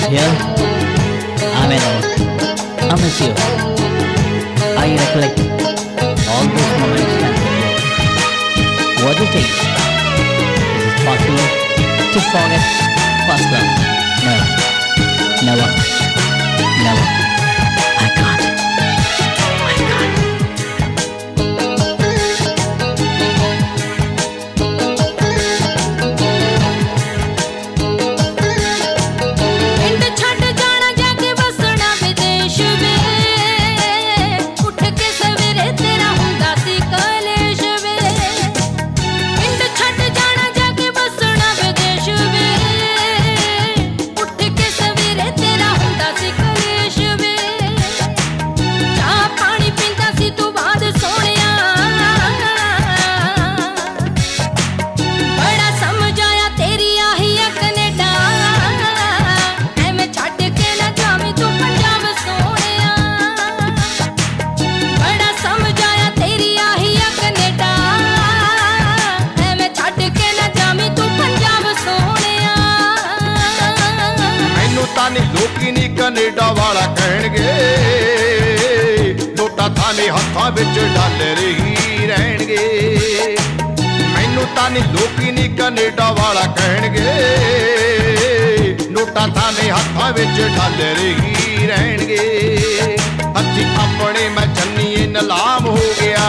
Here, I'm alone. I miss you. I recollect all those moments and forget. What do you think? Is it possible to forget first love? No. Never. Never. I can't. I can't. ਪਿੰਡ ਛੱਡ ਜਾਣਾ ਜਾ ਕੇ ਵਸਣਾ ਵਿਦੇਸ਼ ਵੇ ਉੱਠ ਕੇ ਸਵੇਰੇ ਤੇਰਾ ਹੁੰਦਾ ਸੀ ਕਲੇਸ਼ ਵੇ ਪਿੰਡ ਛੱਡ ਜਾਣਾ ਜਾ ਕੇ ਵਸਣਾ ਵਿਦੇਸ਼ ਵੇ ਉੱਠ ਕੇ ਸਵੇਰੇ ਤੇਰਾ ਹੁੰਦਾ ਸੀ ਕਲੇਸ਼ ਵੇ ਚਾਹ ਪਾਣੀ ਪੀਂਦਾ ਸੀ ਤੂੰ ਬਾਅਦ ਸੋਹਣਿਆ ਬੜਾ ਸਮਝ ਆਇਆ ਤੇਰੀ ਆਹੀ ਆ ਕੈਨੇਡਾ ਐਵੇਂ ਛੱਡ ਕੇ ਨਾ ਜਾਵੀਂ ਤੂੰ ਪੰਜਾਬ ਸੋਹਣਿਆ ਬੜਾ ਸਮਝ ਆਇਆ ਤੇਰੀ ਆਹੀ ਆ ਕੈਨੇਡਾ ਐਵੇਂ ਛੱਡ ਕੇ ਨਾ ਜਾਵੀਂ ਤੂੰ ਪੰਜਾਬ ਸੋਹਣਿਆ ਮੈਨੂੰ ਤਾਂ ਨਹੀਂ ਲੋਕੀ ਨਹੀਂ ਕੈਨੇਡਾ ਵਾਲਾ ਕਹਿਣਗੇ ਨੋਟਾਂ ਥਾਨੇ ਹੱਥਾਂ ਵਿੱਚ ਡਾਲਰ ਹੀ ਰਹਿਣਗੇ ਮੈਨੂੰ ਤਾਂ ਨਹੀਂ ਲੋਕੀ ਨਹੀਂ ਕੈਨੇਡਾ ਵਾਲਾ ਕਹਿਣਗੇ ਨੋਟਾਂ ਥਾਨੇ ਹੱਥਾਂ ਵਿੱਚ ਡਾਲਰ ਹੀ ਰਹਿਣਗੇ ਹੱਥੀ ਆਪਣੇ ਮੈਂ ਚੰਨੀਏ ਨਿਲਾਮ ਹੋ ਗਿਆ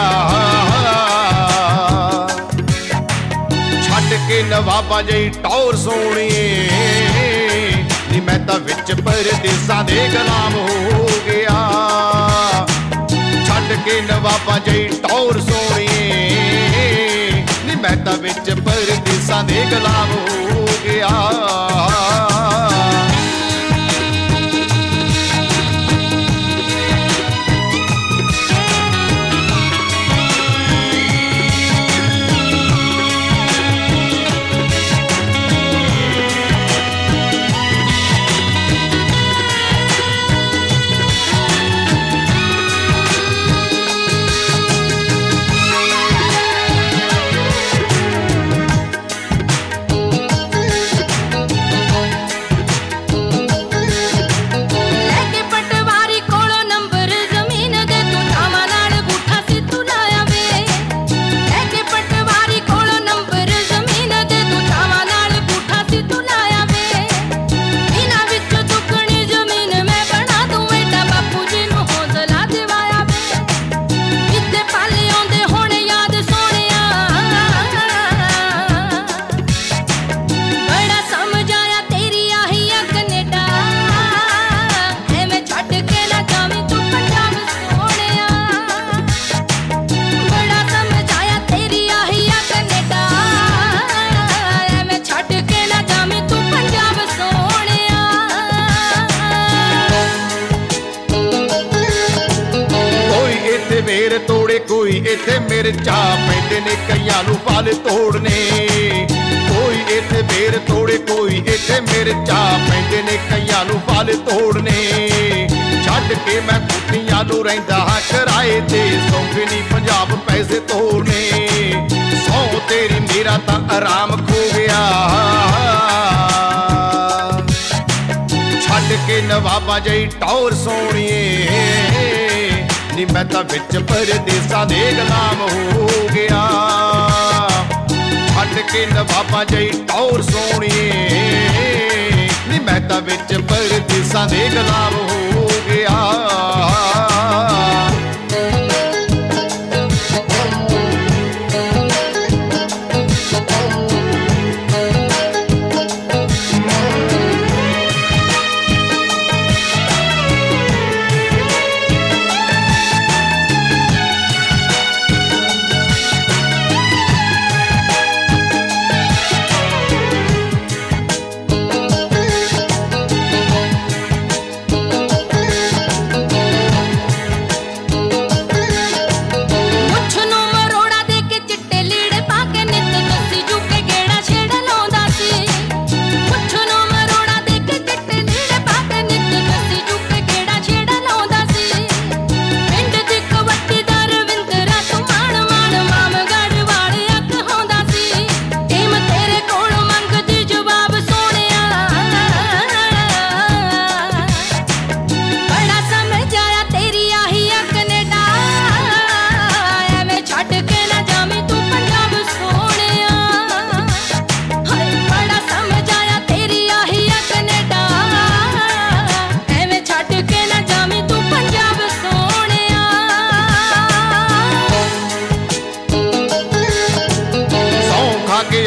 ਛੱਡ ਕੇ ਨਵਾਬਾਂ ਜਿਹੀ ਟੌਰ ਸੋਹਣੀਏ ਨੀ ਮੈਂ ਤਾਂ ਵਿੱਚ ਪਰਦੇਸਾਂ ਦੇ ਗੁਲਾਮ ਹੋ ਗਿਆ ਛੱਡ ਕੇ ਨਵਾਬਾਂ ਜਿਹੀ ਟੌਰ ਸੋਹਣੀਏ ਨੀ ਮੈਂ ਤਾਂ ਵਿੱਚ ਪਰਦੇਸਾਂ ਦੇ ਗੁਲਾਮ ਹੋ ਗਿਆ ਲੈ ਕੇ ਪਟਵਾਰੀ ਕੋਲੋਂ ਨੰਬਰ ਜ਼ਮੀਨ ਦੇ ਤੂੰ ਚਾਵਾਂ ਨਾਲ ਗੂਠਾ ਸੀ ਤੂੰ ਲਾਇਆ ਵੇ ਲੈ ਕੇ ਪਟਵਾਰੀ ਕੋਲੋਂ ਨੰਬਰ ਜ਼ਮੀਨ ਦੇ ਤੂੰ ਚਾਵਾਂ ਨਾਲ ਗੂਠਾ ਸੀ ਤੂੰ ਲਾਇਆ ਵੇ ਇਹਨਾਂ ਵਿੱਚ ਦੁੱਗਣੀ ਜ਼ਮੀਨ ਮੈਂ ਬਣਾ ਦੂੰ ਏਡਾ ਬਾਪੂ ਜੀ ਨੂੰ ਹੌਸਲਾ ਦਿਵਾਇਆ ਵੇ ਕਿਤੇ ਪਾਲੇ ਆਉਂਦੇ ਹੁਣ ਯਾਦ ਸੋਹਣਿਆ ਬੜਾ ਸਮਝ ਆਇਆ ਤੇਰੀ ਆਹੀ ਆ ਕੈਨੇਡਾ ਐਵੇਂ ਛੱਡ ਕੇ ਨਾ ਜਾਵੀਂ ਤੂੰ ਪੰਜਾਬ ਸੋਹਣਿਆ ਬੜਾ ਸਮਝ ਆਇਆ ਤੇਰੀ ਆਹੀ ਆ ਕੈਨੇਡਾ ਐਵੇਂ ਛੱਡ ਕੇ ਨਾ ਜਾਵੀਂ ਤੂੰ ਪੰਜਾਬ ਸੋਹਣਿਆ ਕੋਈ ਇੱਥੇ ਮੇਰ ਤੋੜੇ ਕੋਈ ਇੱਥੇ ਮਿਰਚਾਂ ਪੈਂਦੇ ਨੇ ਕਈਆਂ ਨੂੰ ਫਲ ਤੋੜਨੇ ਕੋਈ ਇੱਥੇ ਮੇਰ ਤੋੜੇ ਕੋਈ ਇੱਥੇ ਮਿਰਚਾਂ ਪੈਂਦੇ ਨੇ ਕਈਆਂ ਨੂੰ ਫਲ ਤੋੜਨੇ ਛੱਡ ਕੇ ਮੈਂ ਕੁੱਤੀਆਂ ਨੂੰ ਰਹਿੰਦਾ ਹਾਂ ਕਿਰਾਏ ਤੇ ਸੌਂਕੇ ਨਹੀਂ ਪੰਜਾਬ ਪੈਸੇ ਤੋੜਨੇ ਸੌ ਤੇਰੀ ਮੇਰਾ ਤਾਂ ਆਰਾਮ ਖੋ ਗਿਆ ਛੱਡ ਕੇ ਨਵਾਬਾਂ ਜਿਹੀ ਟੌਰ ਸੋਹਣੀਏ ਨੀ ਮੈਂ ਤਾਂ ਵਿੱਚ ਪਰਦੇਸਾਂ ਦੇ ਗੁਲਾਮ ਹੋ ਗਿਆ ਛੱਡ ਕੇ ਨਵਾਬਾਂ ਜਿਹੀ ਟੌਰ ਸੋਹਣੀਏ ਨੀ ਮੈਂ ਤਾਂ ਵਿੱਚ ਪਰਦੇਸਾਂ ਦੇ ਗੁਲਾਮ ਹੋ ਗਿਆ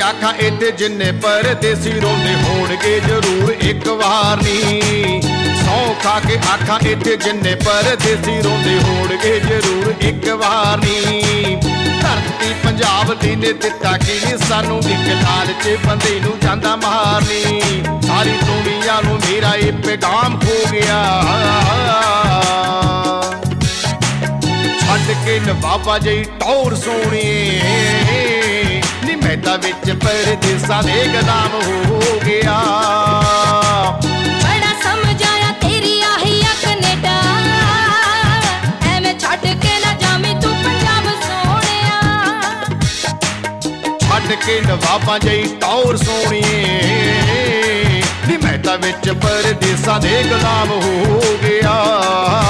ਆਖਾਂ ਇੱਥੇ ਜਿੰਨੇ ਪਰਦੇਸੀ ਰੋਂਦੇ ਹੋਣਗੇ ਜ਼ਰੂਰ ਇੱਕ ਵਾਰ ਨੀ। ਸਹੁੰ ਖਾ ਕੇ ਆਖਾਂ ਇੱਥੇ ਜਿੰਨੇ ਪਰਦੇਸੀ ਰੋਂਦੇ ਹੋਣਗੇ ਜ਼ਰੂਰ ਇੱਕ ਵਾਰ ਨੀ। ਧਰਤੀ ਪੰਜਾਬ ਦੀ ਨੇ ਦਿੱਤਾ ਕੀ ਨੀ ਸਾਨੂੰ, ਇੱਕ ਲਾਲਚ ਬੰਦੇ ਨੂੰ ਜਾਂਦਾ ਮਾਰਨੀ। ਸਾਰੀ ਦੁਨੀਆ ਨੂੰ ਮੇਰਾ ਇਹ ਪੈਗਾਮ ਹੋ ਗਿਆ, ਛੱਡ ਕੇ ਨਵਾਬਾ ਜਈ ਟੌਰ ਸੋਹਣੀਏ ਨੀ ਮੈਂ ਤਾਂ ਵਿੱਚ ਪਰਦੇਸਾਂ ਦੇ ਗੁਲਾਮ ਹੋ ਗਿਆ। ਬੜਾ ਸਮਝ ਆਇਆ ਤੇਰੀ ਆਹੀ ਆ ਕੈਨੇਡਾ, ਐਵੇਂ ਛੱਡ ਕੇ ਨਾ ਜਾਵੀਂ ਤੂੰ ਪੰਜਾਬ ਸੋਹਣਿਆ। ਛੱਡ ਕੇ ਨਵਾਬਾਂ ਜਈ ਟੌਰ ਸੋਹਣੀਏ ਨੀ ਮੈਂ ਤਾਂ ਵਿੱਚ ਪਰਦੇਸਾਂ ਦੇ ਗੁਲਾਮ ਹੋ ਗਿਆ।